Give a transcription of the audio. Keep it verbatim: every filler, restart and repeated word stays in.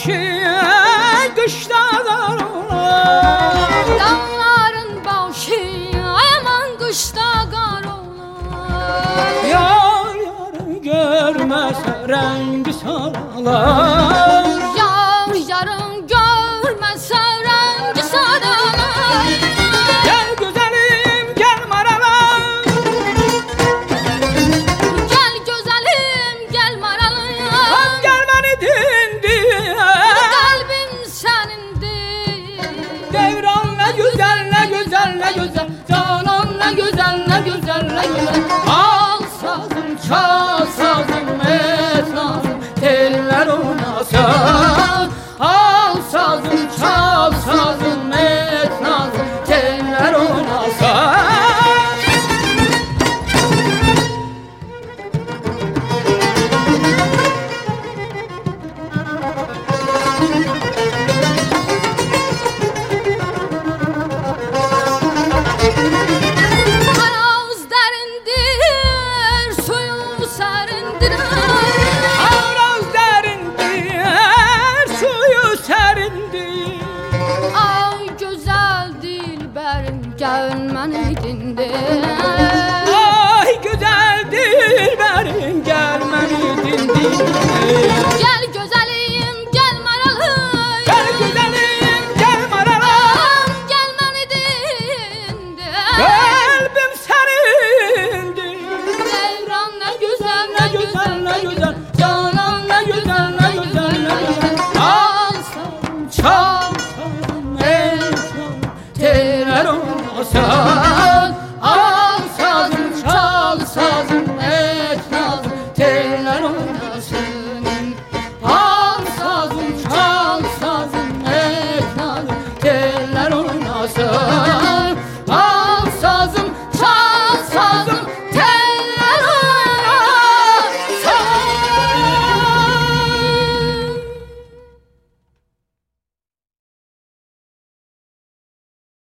başı kışta kar olar. Dağların başı aman kışta kar olar. Yar yarı görmese rengi saralar. Yar yarın görmese rengi saralar. Gel güzelim gel maralar. Gel güzelim gel maralıya. Hadi gel beni dindir. Kalbim senindir. Devran ne güzel ne güzel ne güzel. Canan ne güzel ne güzel ne güzel. Al sazım çal sazım et nazım teller oynasın. Al sazım çal sazım et nazım teller oynasın. Araz derindir, suyu serindir. Araz derindir, suyu serindir. Ay güzel dilberim, gel məni dindir.